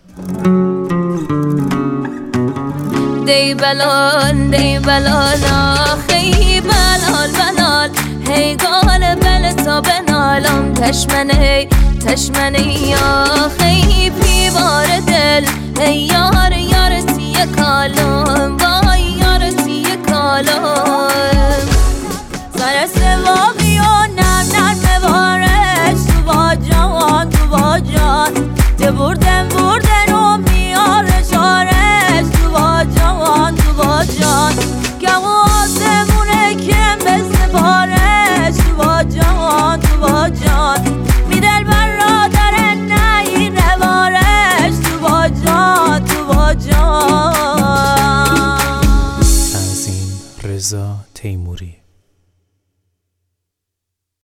دی بلال آخی بلال هی گال بل تا بنالم تشمنه آخی پیوار دل هی یار سی کالم